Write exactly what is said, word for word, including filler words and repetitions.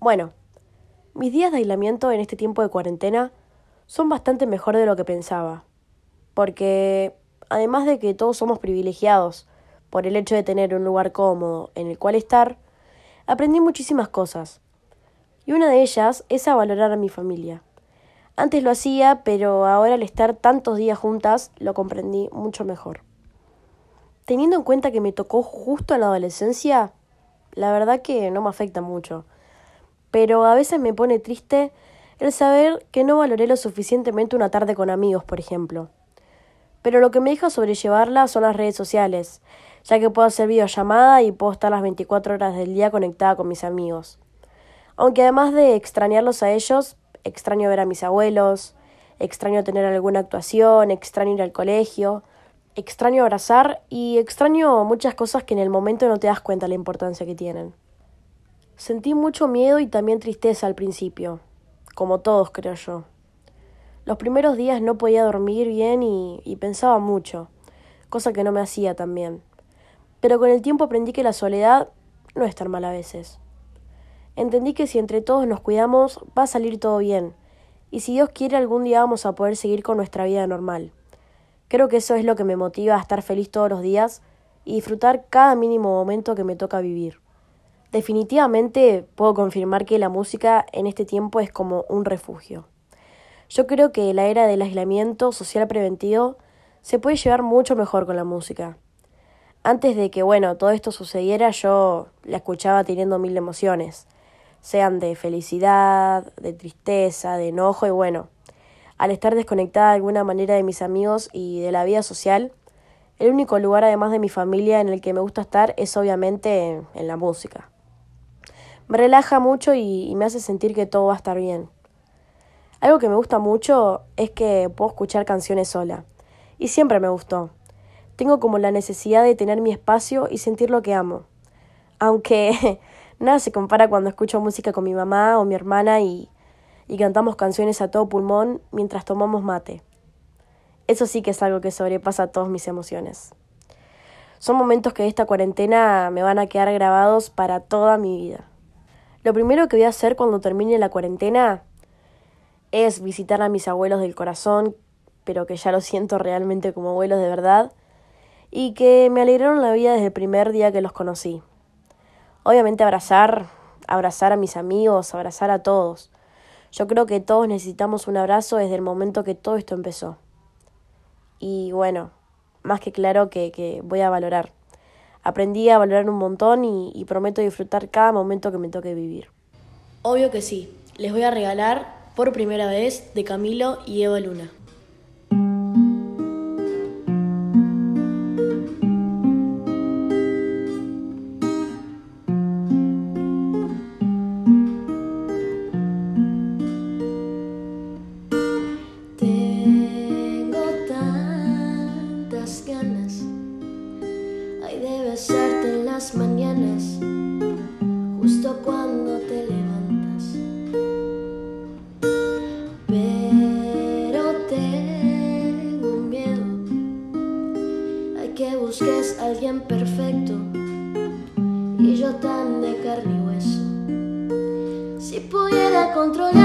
Bueno, mis días de aislamiento en este tiempo de cuarentena son bastante mejor de lo que pensaba, porque además de que todos somos privilegiados por el hecho de tener un lugar cómodo en el cual estar, aprendí muchísimas cosas, y una de ellas es a valorar a mi familia. Antes lo hacía, pero ahora al estar tantos días juntas lo comprendí mucho mejor. Teniendo en cuenta que me tocó justo en la adolescencia, la verdad que no me afecta mucho, pero a veces me pone triste el saber que no valoré lo suficientemente una tarde con amigos, por ejemplo. Pero lo que me deja sobrellevarla son las redes sociales, ya que puedo hacer videollamada y puedo estar las veinticuatro horas del día conectada con mis amigos. Aunque además de extrañarlos a ellos, extraño ver a mis abuelos, extraño tener alguna actuación, extraño ir al colegio, extraño abrazar y extraño muchas cosas que en el momento no te das cuenta la importancia que tienen. Sentí mucho miedo y también tristeza al principio, como todos creo yo. Los primeros días no podía dormir bien y, y pensaba mucho, cosa que no me hacía tan bien. Pero con el tiempo aprendí que la soledad no es tan mal a veces. Entendí que si entre todos nos cuidamos va a salir todo bien, y si Dios quiere algún día vamos a poder seguir con nuestra vida normal. Creo que eso es lo que me motiva a estar feliz todos los días y disfrutar cada mínimo momento que me toca vivir. Definitivamente puedo confirmar que la música en este tiempo es como un refugio. Yo creo que la era del aislamiento social preventivo se puede llevar mucho mejor con la música. Antes de que, bueno, todo esto sucediera, yo la escuchaba teniendo mil emociones, sean de felicidad, de tristeza, de enojo y bueno, al estar desconectada de alguna manera de mis amigos y de la vida social, el único lugar además de mi familia en el que me gusta estar es obviamente en la música. Me relaja mucho y, y me hace sentir que todo va a estar bien. Algo que me gusta mucho es que puedo escuchar canciones sola, y siempre me gustó. Tengo como la necesidad de tener mi espacio y sentir lo que amo. Aunque nada se compara cuando escucho música con mi mamá o mi hermana y, y cantamos canciones a todo pulmón mientras tomamos mate. Eso sí que es algo que sobrepasa todas mis emociones. Son momentos que de esta cuarentena me van a quedar grabados para toda mi vida. Lo primero que voy a hacer cuando termine la cuarentena es visitar a mis abuelos del corazón, pero que ya los siento realmente como abuelos de verdad, y que me alegraron la vida desde el primer día que los conocí. Obviamente abrazar, abrazar a mis amigos, abrazar a todos. Yo creo que todos necesitamos un abrazo desde el momento que todo esto empezó. Y bueno, más que claro que, que voy a valorar. Aprendí a valorar un montón y, y prometo disfrutar cada momento que me toque vivir. Obvio que sí, les voy a regalar por primera vez de Camilo y Eva Luna. Tengo tantas ganas, ay, de besarte en las mañanas, justo cuando te levantas. Pero tengo miedo, hay que busques a alguien perfecto y yo tan de carne y hueso. Si pudiera controlar